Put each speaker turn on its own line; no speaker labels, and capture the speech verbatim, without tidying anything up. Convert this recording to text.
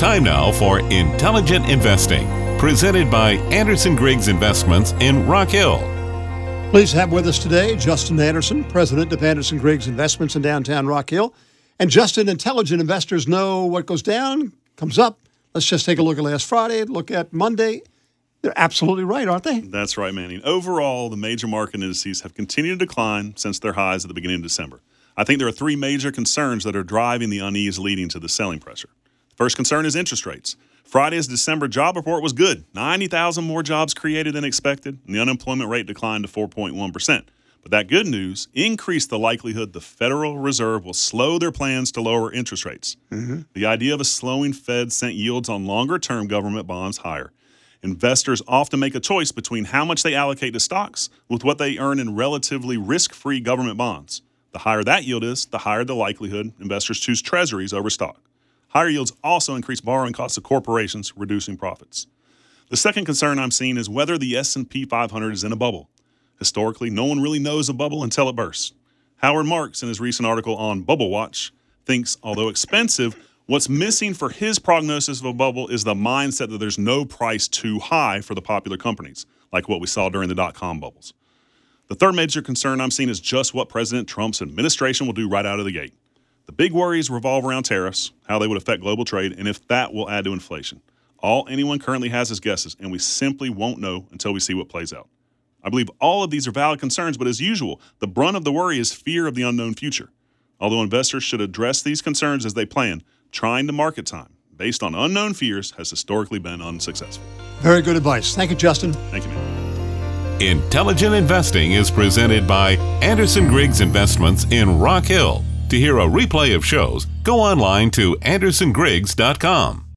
Time now for Intelligent Investing, presented by Anderson Griggs Investments in Rock Hill.
Please have with us today Justin Anderson, president of Anderson Griggs Investments in downtown Rock Hill. And Justin, intelligent investors know what goes down, comes up. Let's just take a look at last Friday, look at Monday. They're absolutely right, aren't they?
That's right, Manny. Overall, the major market indices have continued to decline since their highs at the beginning of December. I think there are three major concerns that are driving the unease leading to the selling pressure. The first concern is interest rates. Friday's December job report was good. ninety thousand more jobs created than expected, and the unemployment rate declined to four point one percent. But that good news increased the likelihood the Federal Reserve will slow their plans to lower interest rates. Mm-hmm. The idea of a slowing Fed sent yields on longer-term government bonds higher. Investors often make a choice between how much they allocate to stocks with what they earn in relatively risk-free government bonds. The higher that yield is, the higher the likelihood investors choose treasuries over stock. Higher yields also increase borrowing costs of corporations, reducing profits. The second concern I'm seeing is whether the S and P five hundred is in a bubble. Historically, no one really knows a bubble until it bursts. Howard Marks, in his recent article on Bubble Watch, thinks, although expensive, what's missing for his prognosis of a bubble is the mindset that there's no price too high for the popular companies, like what we saw during the dot-com bubbles. The third major concern I'm seeing is just what President Trump's administration will do right out of the gate. The big worries revolve around tariffs, how they would affect global trade, and if that will add to inflation. All anyone currently has is guesses, and we simply won't know until we see what plays out. I believe all of these are valid concerns, but as usual, the brunt of the worry is fear of the unknown future. Although investors should address these concerns as they plan, trying to market time based on unknown fears has historically been unsuccessful.
Very good advice. Thank you, Justin.
Thank you, man.
Intelligent Investing is presented by Anderson Griggs Investments in Rock Hill. To hear a replay of shows, go online to anderson griggs dot com.